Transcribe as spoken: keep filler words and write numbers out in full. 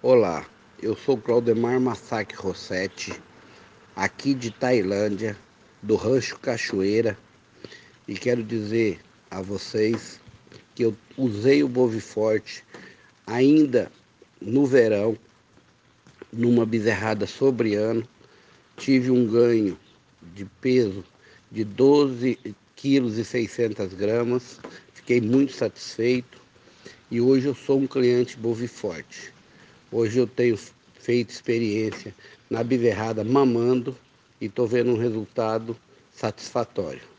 Olá, eu sou Claudemar Massac Rossetti, aqui de Tailândia, do Rancho Cachoeira, e quero dizer a vocês que eu usei o Boviforte ainda no verão, numa bezerrada sobre ano, tive um ganho de peso de doze quilos e seiscentas gramas, fiquei muito satisfeito e hoje eu sou um cliente Boviforte. Hoje eu tenho feito experiência na bezerrada mamando e estou vendo um resultado satisfatório.